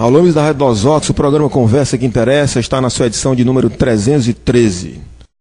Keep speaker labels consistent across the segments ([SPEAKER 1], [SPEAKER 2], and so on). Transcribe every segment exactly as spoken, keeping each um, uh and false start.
[SPEAKER 1] Alunos da Rádio Los Ox, o programa Conversa que Interessa está na sua edição de número trezentos e treze.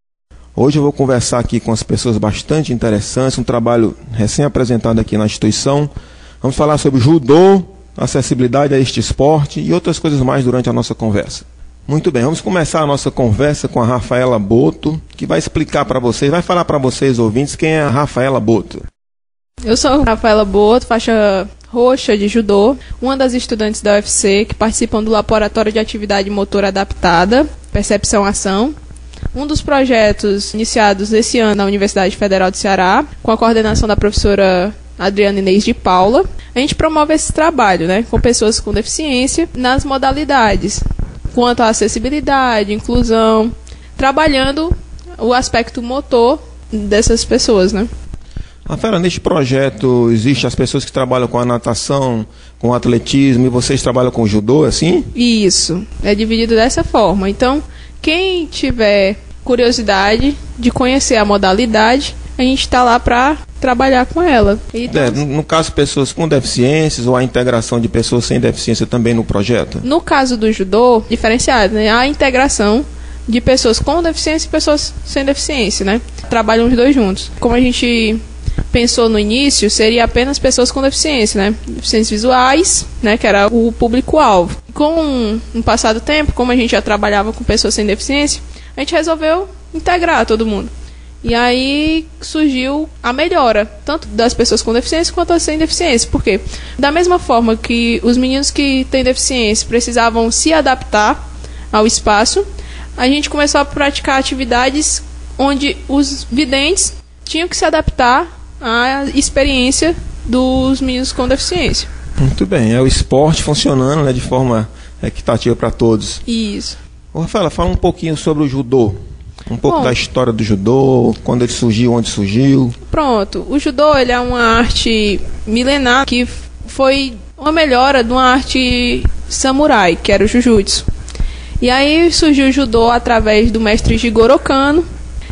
[SPEAKER 1] Hoje eu vou conversar aqui com as pessoas bastante interessantes, um trabalho recém-apresentado aqui na instituição. Vamos falar sobre judô, acessibilidade a este esporte e outras coisas mais durante a nossa conversa. Muito bem, vamos começar a nossa conversa com a Rafaela Boto, que vai explicar para vocês, vai falar para vocês, ouvintes, quem é a Rafaela Boto.
[SPEAKER 2] Eu sou a Rafaela Boto, faixa roxa de judô, uma das estudantes da U F C que participam do Laboratório de Atividade Motora Adaptada, Percepção-Ação, um dos projetos iniciados esse ano na Universidade Federal do Ceará, com a coordenação da professora Adriana Inês de Paula. A gente promove esse trabalho, né, com pessoas com deficiência nas modalidades, quanto à acessibilidade, inclusão, trabalhando o aspecto motor dessas pessoas, né.
[SPEAKER 1] Rafaela, neste projeto existem as pessoas que trabalham com a natação, com o atletismo, e vocês trabalham com o judô, assim?
[SPEAKER 2] Isso, é dividido dessa forma. Então, quem tiver curiosidade de conhecer a modalidade, a gente está lá para trabalhar com ela. Então,
[SPEAKER 1] é, no caso, pessoas com deficiências ou a integração de pessoas sem deficiência também no projeto?
[SPEAKER 2] No caso do judô, diferenciado, né? A integração de pessoas com deficiência e pessoas sem deficiência, né? Trabalham os dois juntos. Como a gente pensou no início, seria apenas pessoas com deficiência, né? Deficiências visuais, né? Que era o público-alvo. Com um passado tempo, como a gente já trabalhava com pessoas sem deficiência, a gente resolveu integrar todo mundo. E aí surgiu a melhora, tanto das pessoas com deficiência quanto as sem deficiência. Por quê? Da mesma forma que os meninos que têm deficiência precisavam se adaptar ao espaço, a gente começou a praticar atividades onde os videntes tinham que se adaptar à experiência dos meninos com deficiência.
[SPEAKER 1] Muito bem, é o esporte funcionando, né, de forma equitativa para todos.
[SPEAKER 2] Isso.
[SPEAKER 1] Ô, Rafaela, fala um pouquinho sobre o judô. Um pouco
[SPEAKER 2] Bom,
[SPEAKER 1] da história do judô, quando ele surgiu, onde surgiu.
[SPEAKER 2] Pronto, o judô ele é uma arte milenar que foi uma melhora de uma arte samurai, que era o jujutsu. E aí surgiu o judô através do mestre Jigoro Kano,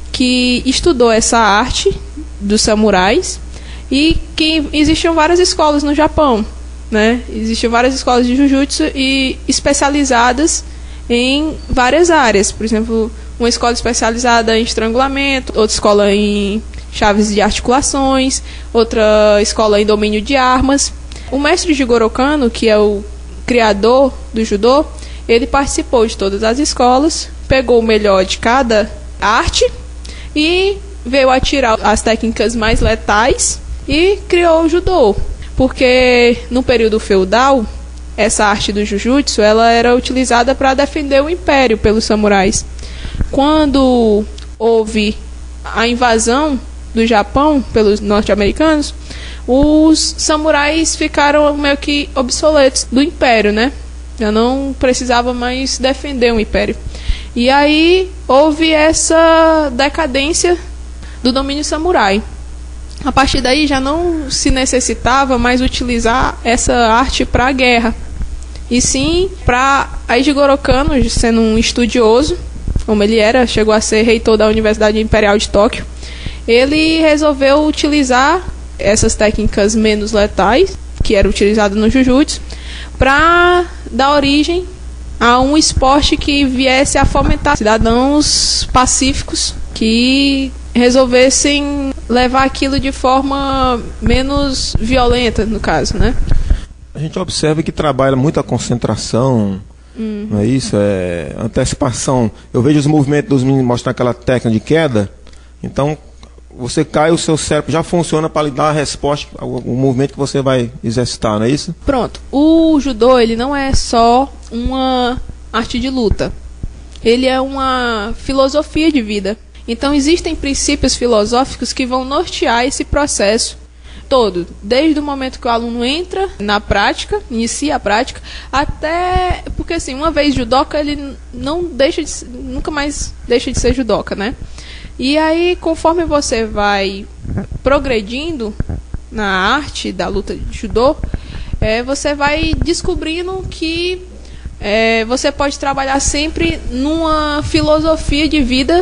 [SPEAKER 2] que estudou essa arte dos samurais, e que existiam várias escolas no Japão, né? Existiam várias escolas de jujutsu e especializadas em várias áreas. Por exemplo, uma escola especializada em estrangulamento, outra escola em chaves de articulações, outra escola em domínio de armas. O mestre Jigoro Kano, que é o criador do judô, ele participou de todas as escolas, pegou o melhor de cada arte e veio a tirar as técnicas mais letais e criou o judô. Porque no período feudal, essa arte do jujutsu ela era utilizada para defender o império pelos samurais. Quando houve a invasão do Japão pelos norte-americanos, os samurais ficaram meio que obsoletos do império, né? Já não precisava mais defender o império. E aí houve essa decadência do domínio samurai. A partir daí já não se necessitava mais utilizar essa arte para a guerra. E sim para a Jigoro Kano, sendo um estudioso, como ele era, chegou a ser reitor da Universidade Imperial de Tóquio, ele resolveu utilizar essas técnicas menos letais, que eram utilizadas no Jujutsu, para dar origem a um esporte que viesse a fomentar cidadãos pacíficos que resolvessem levar aquilo de forma menos violenta, no caso, né?
[SPEAKER 1] A gente observa que trabalha muita concentração, hum. não é isso? É antecipação. Eu vejo os movimentos dos meninos mostrando aquela técnica de queda, então você cai, o seu cérebro já funciona para lhe dar a resposta ao movimento que você vai exercitar, não é isso?
[SPEAKER 2] Pronto. O judô, ele não é só uma arte de luta. Ele é uma filosofia de vida. Então existem princípios filosóficos que vão nortear esse processo todo, desde o momento que o aluno entra na prática, inicia a prática, até porque assim, uma vez judoca, ele não deixa de, nunca mais deixa de ser judoca, né? E aí, conforme você vai progredindo na arte da luta de judô, é, você vai descobrindo que é, você pode trabalhar sempre numa filosofia de vida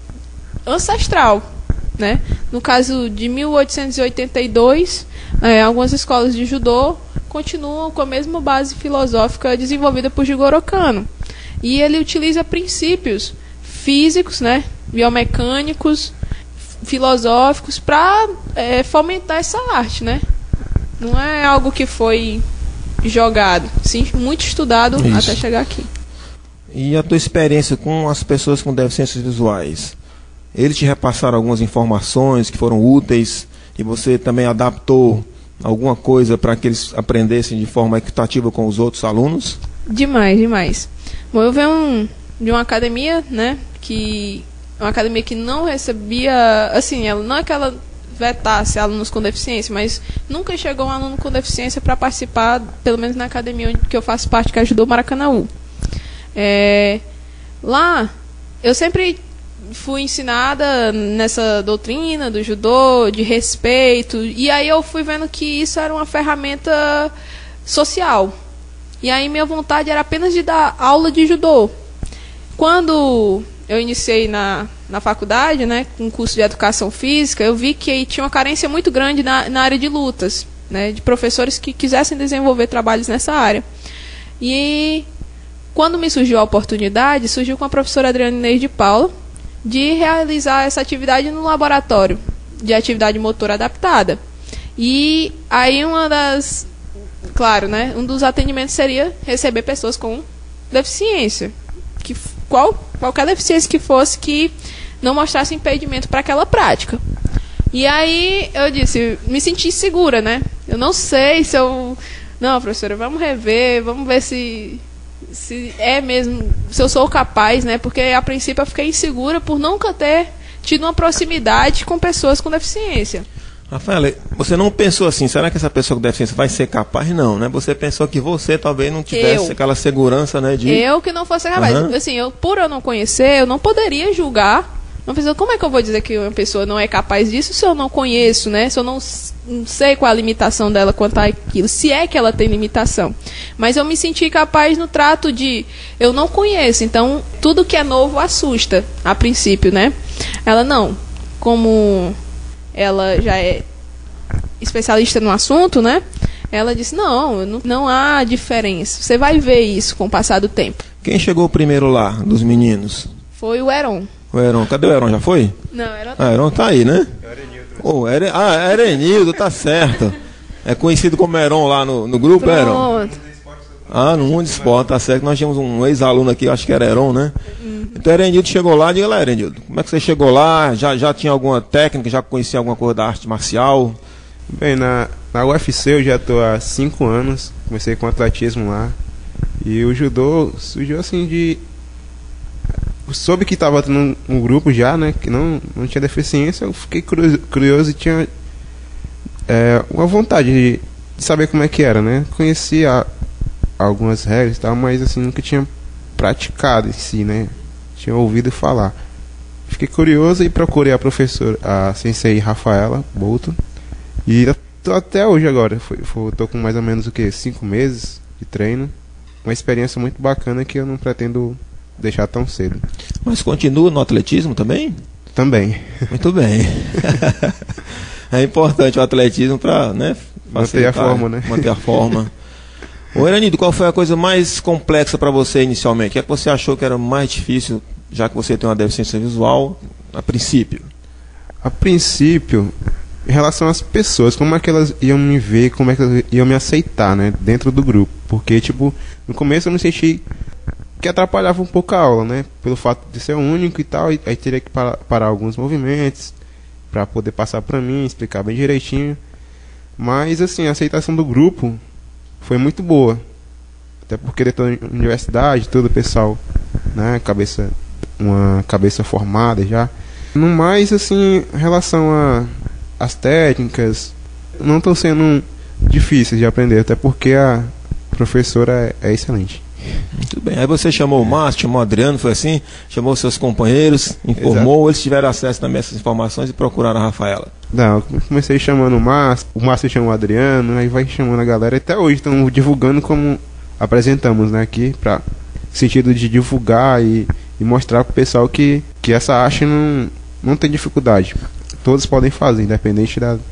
[SPEAKER 2] ancestral, né? No caso de mil oitocentos e oitenta e dois, é, algumas escolas de judô continuam com a mesma base filosófica desenvolvida por Jigoro Kano. E ele utiliza princípios físicos, né, biomecânicos, filosóficos para é, fomentar essa arte, né? Não é algo que foi jogado, sim, muito estudado Isso. até chegar aqui.
[SPEAKER 1] E a tua experiência com as pessoas com deficiências visuais? Eles te repassaram algumas informações que foram úteis e você também adaptou alguma coisa para que eles aprendessem de forma equitativa com os outros alunos?
[SPEAKER 2] Demais, demais. Bom, eu venho de uma academia, né, que uma academia que não recebia, assim, ela não é que ela vetasse alunos com deficiência, mas nunca chegou um aluno com deficiência para participar, pelo menos na academia onde que eu faço parte, que é a Judô Maracanaú. É, lá, eu sempre fui ensinada nessa doutrina do judô, de respeito, e aí eu fui vendo que isso era uma ferramenta social. E aí minha vontade era apenas de dar aula de judô. Quando eu iniciei na, na faculdade, né, com um curso de educação física, eu vi que tinha uma carência muito grande na, na área de lutas, né, de professores que quisessem desenvolver trabalhos nessa área. E quando me surgiu a oportunidade, surgiu com a professora Adriana Inês de Paula, de realizar essa atividade no laboratório de atividade motora adaptada. E aí uma das, claro, né, um dos atendimentos seria receber pessoas com deficiência, que qual, qualquer deficiência que fosse, que não mostrasse impedimento para aquela prática. E aí eu disse, me senti segura, né? Eu não sei se eu... Não, professora, vamos rever, vamos ver se... se é mesmo, se eu sou capaz, né? Porque a princípio eu fiquei insegura por nunca ter tido uma proximidade com pessoas com deficiência.
[SPEAKER 1] Rafaela, você não pensou assim, será que essa pessoa com deficiência vai ser capaz? Não, né? Você pensou que você talvez não tivesse eu. aquela segurança, né? De...
[SPEAKER 2] Eu que não fosse capaz. Uhum. Assim, eu, por eu não conhecer, eu não poderia julgar. Não pensou, como é que eu vou dizer que uma pessoa não é capaz disso se eu não conheço, né? Se eu não, não sei qual a limitação dela quanto àquilo, se é que ela tem limitação. Mas eu me senti capaz no trato de, eu não conheço, então tudo que é novo assusta, a princípio, né? Ela não, como ela já é especialista no assunto, né? Ela disse, não, não, não há diferença, você vai ver isso com o passar do tempo.
[SPEAKER 1] Quem chegou primeiro lá, dos meninos?
[SPEAKER 2] Foi o Heron.
[SPEAKER 1] O Heron, cadê o Heron? Já foi?
[SPEAKER 2] Não, Heron
[SPEAKER 1] tá. Ah, Heron tá aí, né? Oh, Ere... Ah, Erenildo, tá certo. É conhecido como Heron lá no, no grupo, Pronto. Heron? Ah, no Mundo Esporte, tá certo. Nós tínhamos um ex-aluno aqui, acho que era Heron, né? Uhum. Então Erenildo chegou lá, diga lá, Erenildo, como é que você chegou lá? Já, já tinha alguma técnica, já conhecia alguma coisa da arte marcial?
[SPEAKER 3] Bem, na, na U F C eu já estou há cinco anos, comecei com atletismo lá. E o judô surgiu assim de... Soube que estava tendo um grupo já, né, que não, não tinha deficiência, eu fiquei curioso, curioso e tinha é, uma vontade de, de saber como é que era, né. Conhecia algumas regras e tal, mas assim, nunca tinha praticado em si, né, tinha ouvido falar. Fiquei curioso e procurei a professora, a sensei Rafaela Bolton, e tô até hoje agora, foi, foi, tô com mais ou menos o que, cinco meses de treino, uma experiência muito bacana que eu não pretendo deixar tão cedo.
[SPEAKER 1] Mas continua no atletismo também?
[SPEAKER 3] Também.
[SPEAKER 1] Muito bem. É importante o atletismo para, né,
[SPEAKER 3] manter a forma, né?
[SPEAKER 1] Manter a forma. Ô Erenildo, qual foi a coisa mais complexa para você inicialmente? O que é que você achou que era mais difícil, já que você tem uma deficiência visual, a princípio?
[SPEAKER 3] A princípio, em relação às pessoas, como é que elas iam me ver, como é que elas iam me aceitar, né, dentro do grupo. Porque, tipo, no começo eu me senti que atrapalhava um pouco a aula, né? Pelo fato de ser único e tal, e aí teria que parar, parar alguns movimentos para poder passar para mim, explicar bem direitinho. Mas assim, a aceitação do grupo foi muito boa. Até porque dentro da universidade, todo o pessoal, né, cabeça, uma cabeça formada já. No mais, assim, em relação a as técnicas, não estão sendo difíceis de aprender, até porque a professora é, é excelente.
[SPEAKER 1] Muito bem, aí você chamou o Márcio, chamou o Adriano, foi assim? Chamou seus companheiros, informou, Exato. Eles tiveram acesso também a essas informações e procuraram a Rafaela?
[SPEAKER 3] Não, eu comecei chamando o Márcio, o Márcio chamou o Adriano, aí vai chamando a galera, até hoje estão divulgando como apresentamos, né, aqui, para sentido de divulgar e, e mostrar pro pessoal que, que essa arte não, não tem dificuldade, todos podem fazer, independente da,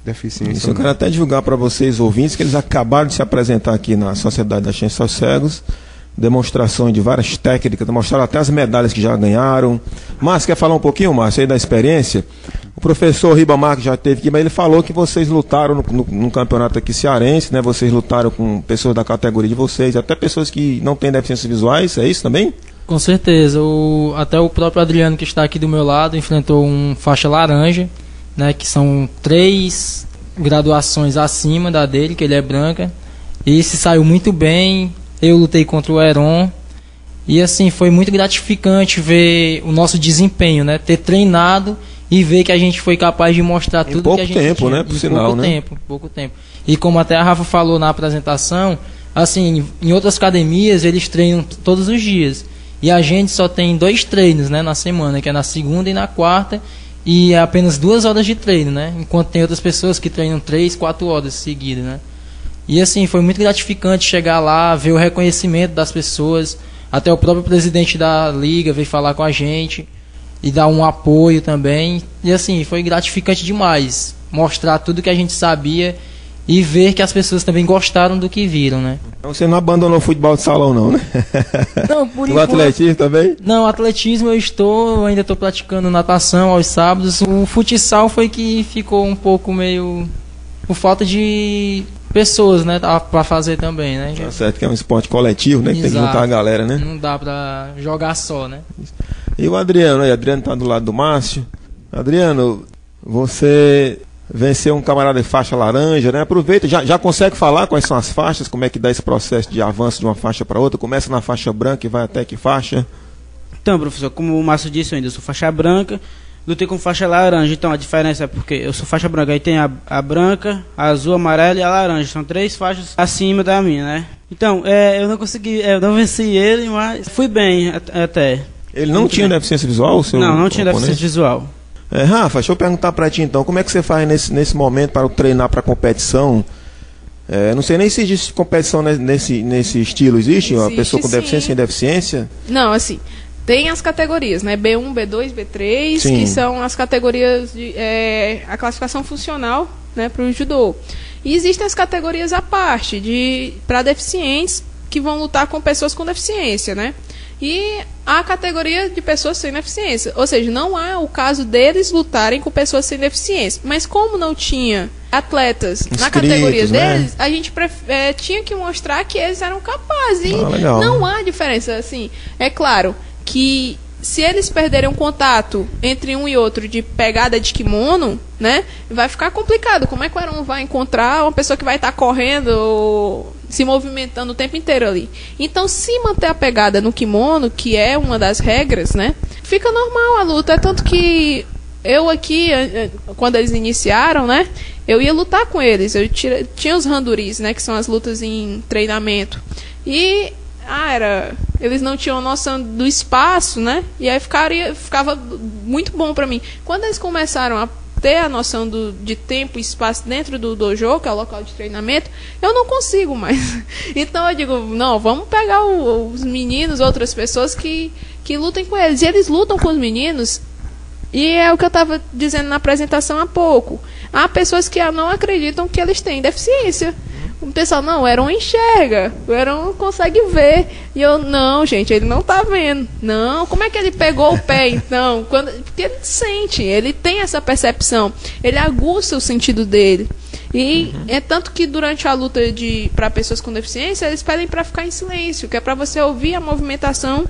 [SPEAKER 3] deficiência.
[SPEAKER 1] Isso, eu quero até divulgar para vocês, ouvintes, que eles acabaram de se apresentar aqui na Sociedade da Ciência aos Cegos, demonstrações de várias técnicas, mostraram até as medalhas que já ganharam. Márcio, quer falar um pouquinho, Márcio, aí da experiência? O professor Ribamar, que já esteve aqui, mas ele falou que vocês lutaram no, no, no campeonato aqui cearense, né? Vocês lutaram com pessoas da categoria de vocês, até pessoas que não têm deficiências visuais, é isso também?
[SPEAKER 4] Com certeza. O, até o próprio Adriano, que está aqui do meu lado, enfrentou um faixa laranja, né? Que são três graduações acima da dele, que ele é branca, e se saiu muito bem. Eu lutei contra o Heron e assim foi muito gratificante ver o nosso desempenho, né? Ter treinado e ver que a gente foi capaz de mostrar tudo
[SPEAKER 1] pouco
[SPEAKER 4] que a gente
[SPEAKER 1] tempo,
[SPEAKER 4] tinha.
[SPEAKER 1] né? Por
[SPEAKER 4] em
[SPEAKER 1] sinal,
[SPEAKER 4] pouco
[SPEAKER 1] né?
[SPEAKER 4] tempo, pouco tempo. E como até a Rafa falou na apresentação, assim, em outras academias eles treinam todos os dias e a gente só tem dois treinos, né, na semana, que é na segunda e na quarta, e é apenas duas horas de treino, né? Enquanto tem outras pessoas que treinam três, quatro horas seguidas, né? E assim, foi muito gratificante chegar lá, ver o reconhecimento das pessoas. Até o próprio presidente da liga veio falar com a gente e dar um apoio também. E assim, foi gratificante demais mostrar tudo que a gente sabia e ver que as pessoas também gostaram do que viram, né?
[SPEAKER 1] Então você não abandonou o futebol de salão, não, né?
[SPEAKER 4] Não, por
[SPEAKER 1] o
[SPEAKER 4] enquanto...
[SPEAKER 1] atletismo também?
[SPEAKER 4] Não, atletismo eu estou, eu ainda estou praticando natação aos sábados. O futsal foi que ficou um pouco meio... por falta de... pessoas, né, para fazer também, né?
[SPEAKER 1] Tá certo, que é um esporte coletivo, né? Que tem que juntar a galera, né?
[SPEAKER 4] Não dá para jogar só, né?
[SPEAKER 1] E o Adriano, aí, Adriano tá do lado do Márcio. Adriano, você venceu um camarada de faixa laranja, né? Aproveita, já, já consegue falar quais são as faixas, como é que dá esse processo de avanço de uma faixa para outra? Começa na faixa branca e vai até que faixa?
[SPEAKER 5] Então, professor, como o Márcio disse, eu ainda sou faixa branca. Lutei com faixa laranja, então a diferença é porque eu sou faixa branca, aí tem a, a branca, a azul, a amarela e a laranja, são três faixas acima da minha, né? Então, é, eu não consegui, é, eu não venci ele, mas fui bem até.
[SPEAKER 1] Ele não
[SPEAKER 5] Muito
[SPEAKER 1] tinha
[SPEAKER 5] bem.
[SPEAKER 1] deficiência visual? O seu
[SPEAKER 5] não, não tinha
[SPEAKER 1] oponente?
[SPEAKER 5] deficiência visual.
[SPEAKER 1] É, Rafa, deixa eu perguntar pra ti então, como é que você faz nesse, nesse momento para treinar pra competição? É, não sei nem se existe competição nesse, nesse estilo, existe? Uma
[SPEAKER 2] Existe,
[SPEAKER 1] pessoa com deficiência
[SPEAKER 2] sim.
[SPEAKER 1] sem deficiência?
[SPEAKER 2] Não, assim, tem as categorias, né? B um, B dois, B três,
[SPEAKER 1] Sim.
[SPEAKER 2] que são as categorias de é, a classificação funcional, né, para o judô. E existem as categorias à parte de para deficientes que vão lutar com pessoas com deficiência, né? E a categoria de pessoas sem deficiência, ou seja, não há o caso deles lutarem com pessoas sem deficiência. Mas como não tinha atletas
[SPEAKER 1] Inscritos,
[SPEAKER 2] na categoria
[SPEAKER 1] né?
[SPEAKER 2] deles, a gente pref- é, tinha que mostrar que eles eram capazes. E
[SPEAKER 1] Ah, legal.
[SPEAKER 2] não há diferença, assim. É claro que se eles perderem um contato entre um e outro de pegada de kimono, né, vai ficar complicado. Como é que o Heron vai encontrar uma pessoa que vai estar correndo ou se movimentando o tempo inteiro ali? Então, se manter a pegada no kimono, que é uma das regras, né, fica normal a luta. É tanto que eu aqui, quando eles iniciaram, né, eu ia lutar com eles. Eu tira, tinha os randuris, né, que são as lutas em treinamento. E ah, era... eles não tinham noção do espaço, né? E aí ficaria, ficava muito bom pra mim. Quando eles começaram a ter a noção do, de tempo e espaço dentro do dojo, que é o local de treinamento, eu não consigo mais. Então eu digo, não, vamos pegar o, os meninos, outras pessoas que, que lutem com eles. E eles lutam com os meninos, e é o que eu estava dizendo na apresentação há pouco. Há pessoas que não acreditam que eles têm deficiência. O pessoal, não, o Heron enxerga, o Heron consegue ver. E eu, não, gente, ele não tá vendo. Não, como é que ele pegou o pé, então? Quando, porque ele sente, ele tem essa percepção, ele aguça o sentido dele. E uhum. é tanto que durante a luta de para pessoas com deficiência, eles pedem para ficar em silêncio, que é para você ouvir a movimentação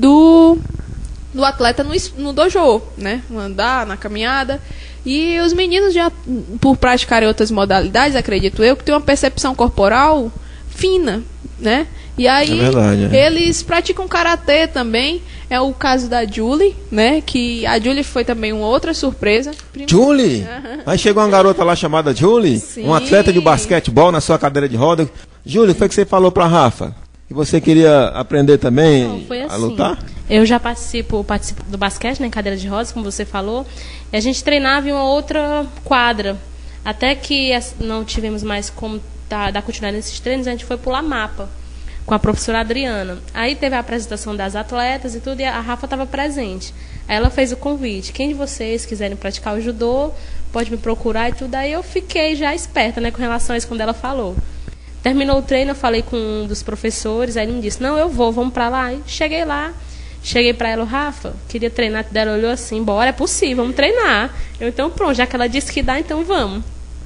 [SPEAKER 2] do, do atleta no, no dojo, né? No andar, na caminhada. E os meninos, já por praticarem outras modalidades, acredito eu, que tem uma percepção corporal fina, né? E aí,
[SPEAKER 1] é verdade, é.
[SPEAKER 2] eles praticam karatê também. É o caso da Julie, né? Que a Julie foi também uma outra surpresa. Primeiro...
[SPEAKER 1] Julie? Uhum. Aí chegou uma garota lá chamada Julie,
[SPEAKER 2] Sim.
[SPEAKER 1] um atleta de basquetebol na sua cadeira de roda. Julie, foi que você falou pra Rafa? Que você queria aprender também
[SPEAKER 6] Não, foi assim.
[SPEAKER 1] a lutar?
[SPEAKER 6] Eu já participo, participo do basquete, né, em cadeira de rodas, como você falou. E a gente treinava em uma outra quadra. Até que não tivemos mais como dar, dar continuidade nesses treinos, a gente foi pular mapa com a professora Adriana. Aí teve a apresentação das atletas e tudo, e a Rafa estava presente. Aí ela fez o convite. Quem de vocês quiserem praticar o judô, pode me procurar e tudo. Aí eu fiquei já esperta, né, com relação a isso quando ela falou. Terminou o treino, eu falei com um dos professores, aí ele me disse, não, eu vou, vamos pra lá. E cheguei lá, cheguei pra ela, Rafa, queria treinar, ela olhou assim, bora, é possível, vamos treinar. Eu, então, pronto, já que ela disse que dá, então vamos.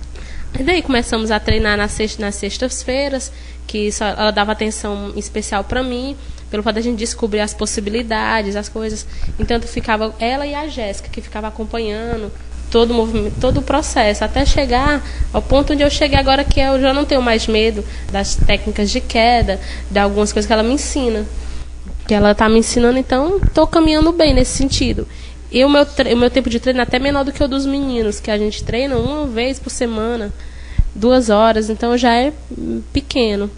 [SPEAKER 6] E daí começamos a treinar nas, sexta, nas sextas-feiras, que só, ela dava atenção especial pra mim, pelo fato de a gente descobrir as possibilidades, as coisas. Então, ficava ela e a Jéssica, que ficava acompanhando todo o movimento, todo o processo, até chegar ao ponto onde eu cheguei agora, que eu já não tenho mais medo das técnicas de queda, de algumas coisas que ela me ensina. Que ela está me ensinando, então estou caminhando bem nesse sentido. E o meu, o meu tempo de treino é até menor do que o dos meninos, que a gente treina uma vez por semana, duas horas, então já é pequeno.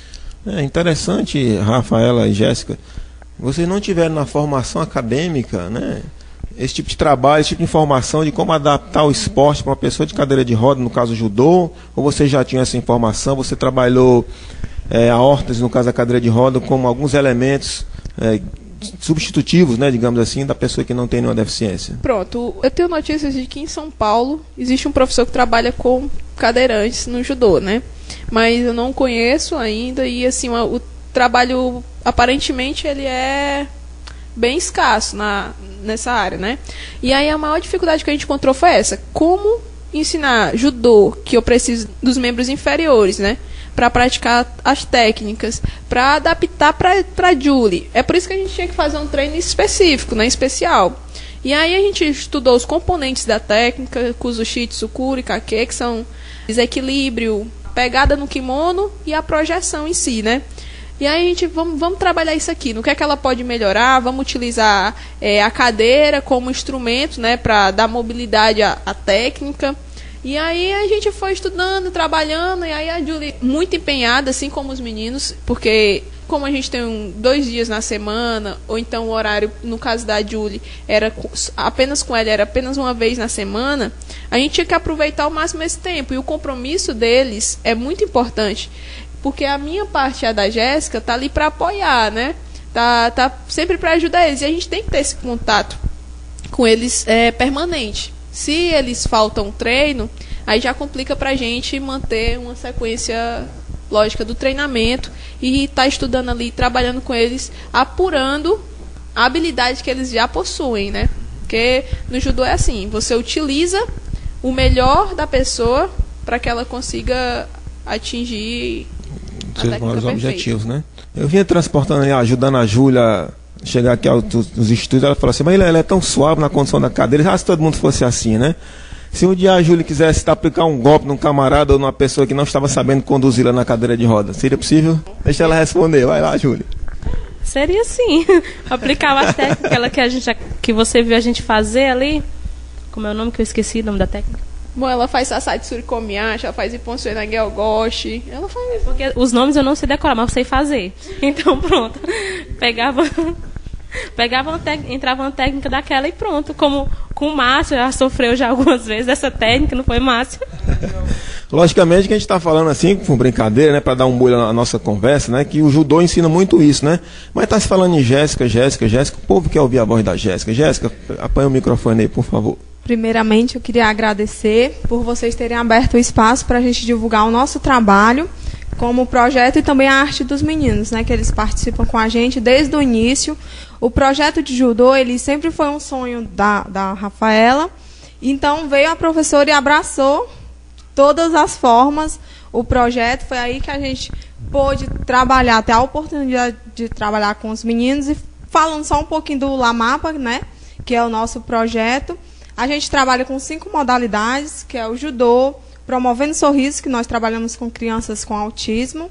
[SPEAKER 1] É interessante, Rafaela e Jéssica, vocês não tiveram na formação acadêmica, né, esse tipo de trabalho, esse tipo de informação de como adaptar o esporte para uma pessoa de cadeira de roda, no caso judô, ou você já tinha essa informação, você trabalhou é, a órtese, no caso da cadeira de roda, como alguns elementos é, substitutivos, né, digamos assim, da pessoa que não tem nenhuma deficiência?
[SPEAKER 2] Pronto, eu tenho notícias de que em São Paulo existe um professor que trabalha com cadeirantes no judô, né? Mas eu não conheço ainda e assim, o, o trabalho aparentemente ele é bem escasso na, nessa área, né? E aí a maior dificuldade que a gente encontrou foi essa: como ensinar judô, que eu preciso dos membros inferiores, né? Para praticar as técnicas, para adaptar para Julie. É por isso que a gente tinha que fazer um treino específico, né? Especial. E aí a gente estudou os componentes da técnica, Kuzushi, Tsukuri, Kake, que são desequilíbrio, pegada no kimono e a projeção em si, né? E aí a gente, vamos, vamos trabalhar isso aqui, no que é que ela pode melhorar, vamos utilizar é, a cadeira como instrumento, né, para dar mobilidade à, à técnica. E aí a gente foi estudando, trabalhando, e aí a Julie muito empenhada, assim como os meninos, porque como a gente tem um, dois dias na semana, ou então o horário, no caso da Julie, era apenas com ela, era apenas uma vez na semana, a gente tinha que aproveitar ao máximo esse tempo, e o compromisso deles é muito importante. Porque a minha parte e a da Jéssica tá ali para apoiar, né? Tá, tá sempre para ajudar eles. E a gente tem que ter esse contato com eles é, permanente. Se eles faltam treino, aí já complica pra gente manter uma sequência lógica do treinamento e tá estudando ali, trabalhando com eles, apurando a habilidade que eles já possuem, né? Porque no judô é assim, você utiliza o melhor da pessoa para que ela consiga atingir
[SPEAKER 1] os objetivos, né? Eu vinha transportando, ajudando a Júlia a chegar aqui aos, aos estudos, ela falou assim, mas ela é tão suave na condição da cadeira, ah, se todo mundo fosse assim, né? Se um dia a Júlia quisesse aplicar um golpe num camarada ou numa pessoa que não estava sabendo conduzi-la na cadeira de roda, seria possível? Deixa ela responder, vai lá, Júlia.
[SPEAKER 6] Seria sim. Aplicava a técnica que, a gente, que você viu a gente fazer ali, como é o nome que eu esqueci, o nome da técnica?
[SPEAKER 2] Bom, ela faz Sasai Surikomiyashi, ela faz Ippon-sui Nageogoshi, ela faz...
[SPEAKER 6] Porque os nomes eu não sei decorar, mas eu sei fazer. Então, pronto. Pegava... Pegava uma técnica, entrava uma técnica daquela e pronto. Como com o Márcio, já sofreu já algumas vezes essa técnica, não foi, Márcio?
[SPEAKER 1] Logicamente que a gente está falando assim, com brincadeira, né, para dar um bolho na nossa conversa, né, que o judô ensina muito isso, né? Mas está se falando em Jéssica, Jéssica, Jéssica, o povo quer ouvir a voz da Jéssica. Jéssica, apanha o microfone aí, por favor.
[SPEAKER 7] Primeiramente, eu queria agradecer por vocês terem aberto o espaço para a gente divulgar o nosso trabalho como projeto e também a arte dos meninos, né, que eles participam com a gente desde o início. O projeto de judô, ele sempre foi um sonho da, da Rafaela, então veio a professora e abraçou todas as formas o projeto. Foi aí que a gente pôde trabalhar, ter a oportunidade de trabalhar com os meninos. E falando só um pouquinho do Lamapa, né, que é o nosso projeto, a gente trabalha com cinco modalidades, que é o judô, Promovendo Sorriso, que nós trabalhamos com crianças com autismo,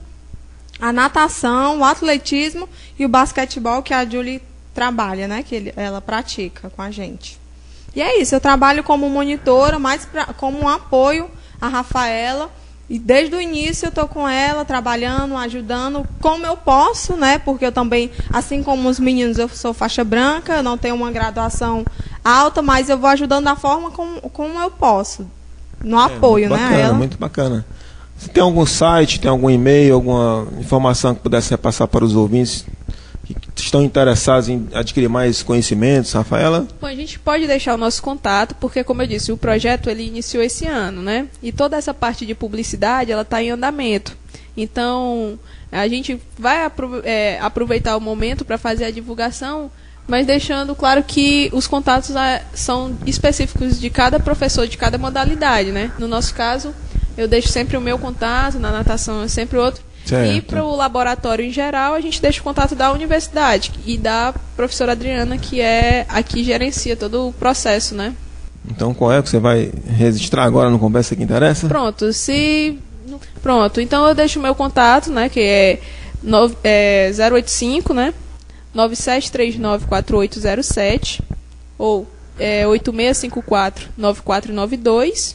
[SPEAKER 7] a natação, o atletismo e o basquetebol, que a Julie trabalha, né, que ele, ela pratica com a gente. E é isso, eu trabalho como monitora, mas pra, como um apoio à Rafaela, e desde o início eu estou com ela, trabalhando, ajudando como eu posso, né, porque eu também, assim como os meninos, eu sou faixa branca, eu não tenho uma graduação alta, mas eu vou ajudando da forma como, como eu posso, no é, apoio,
[SPEAKER 1] bacana,
[SPEAKER 7] né, a ela.
[SPEAKER 1] Muito bacana. Você tem algum site, tem algum e-mail, alguma informação que pudesse repassar para os ouvintes que estão interessados em adquirir mais conhecimentos, Rafaela?
[SPEAKER 2] Bom, a gente pode deixar o nosso contato, porque, como eu disse, o projeto ele iniciou esse ano, né? E toda essa parte de publicidade, ela está em andamento. Então, a gente vai apro- é, aproveitar o momento para fazer a divulgação, mas deixando claro que os contatos ah, são específicos de cada professor, de cada modalidade, né? No nosso caso, eu deixo sempre o meu contato, na natação é sempre outro.
[SPEAKER 1] Certo.
[SPEAKER 2] E para o laboratório em geral, a gente deixa o contato da universidade e da professora Adriana, que é a que gerencia todo o processo, né?
[SPEAKER 1] Então, qual é que você vai registrar agora no Conversa que Interessa?
[SPEAKER 2] Pronto, se... Pronto, então eu deixo o meu contato, né, que é, no, é zero oito cinco, né, nove sete três nove quatro oito zero sete, ou é, oito seis cinco quatro nove quatro nove dois,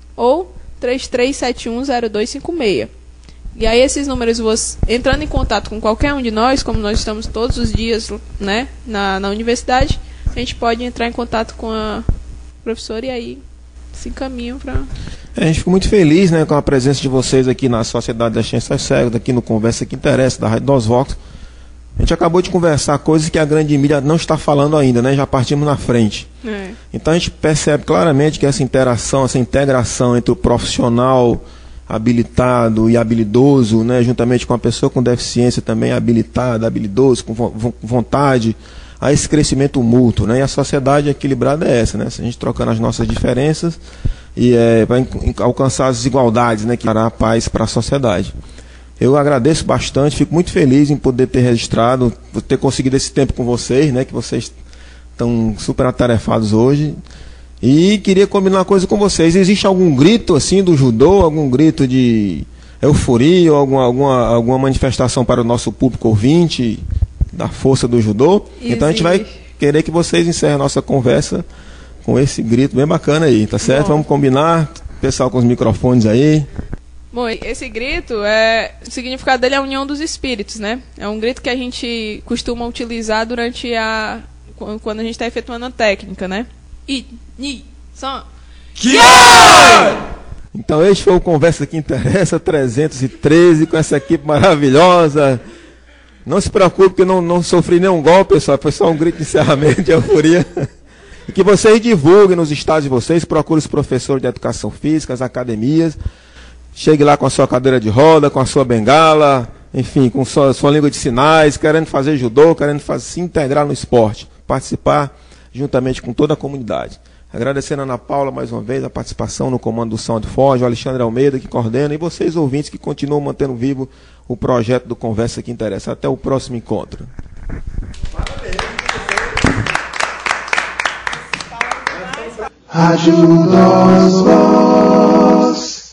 [SPEAKER 2] ou três três sete um zero dois cinco seis. E aí esses números, você, entrando em contato com qualquer um de nós, como nós estamos todos os dias, né, na, na universidade, a gente pode entrar em contato com a professora e aí se encaminham para...
[SPEAKER 1] A gente ficou muito feliz, né, com a presença de vocês aqui na Sociedade das Ciências Cegas, aqui no Conversa que Interessa, da Rádio Dos Vox. A gente acabou de conversar coisas que a grande mídia não está falando ainda, né? Já partimos na frente.
[SPEAKER 2] É.
[SPEAKER 1] Então a gente percebe claramente que essa interação, essa integração entre o profissional habilitado e habilidoso, né, juntamente com a pessoa com deficiência também habilitada, habilidoso, com vo- vontade, a esse crescimento mútuo, né? E a sociedade equilibrada é essa, né? Se a gente trocando as nossas diferenças e é, vai alcançar as desigualdades, né, que dará a paz para a sociedade. Eu agradeço bastante, fico muito feliz em poder ter registrado, ter conseguido esse tempo com vocês, né, que vocês estão super atarefados hoje. E queria combinar uma coisa com vocês. Existe algum grito assim do judô, algum grito de euforia, ou alguma, alguma, alguma manifestação para o nosso público ouvinte da força do judô?
[SPEAKER 2] Existe.
[SPEAKER 1] Então a gente vai querer que vocês encerrem a nossa conversa com esse grito bem bacana aí, tá certo?
[SPEAKER 2] Bom.
[SPEAKER 1] Vamos combinar, pessoal com os microfones aí.
[SPEAKER 2] Bom, esse grito, é, o significado dele é a união dos espíritos, né? É um grito que a gente costuma utilizar durante a... quando a gente está efetuando a técnica, né? I, ni, san.
[SPEAKER 1] Então este foi o Conversa que Interessa trezentos e treze, com essa equipe maravilhosa. Não se preocupe que eu não, não sofri nenhum golpe, pessoal, foi só um grito de encerramento, de euforia. E que vocês divulguem nos estados de vocês, procurem os professores de educação física, as academias, chegue lá com a sua cadeira de roda, com a sua bengala, enfim, com sua, sua língua de sinais, querendo fazer judô, querendo fazer, se integrar no esporte, participar juntamente com toda a comunidade. Agradecendo a Ana Paula mais uma vez a participação no comando do Sound Forge, o Alexandre Almeida que coordena, e vocês ouvintes que continuam mantendo vivo o projeto do Conversa que Interessa. Até o próximo encontro.
[SPEAKER 8] Rádio Dos Vox.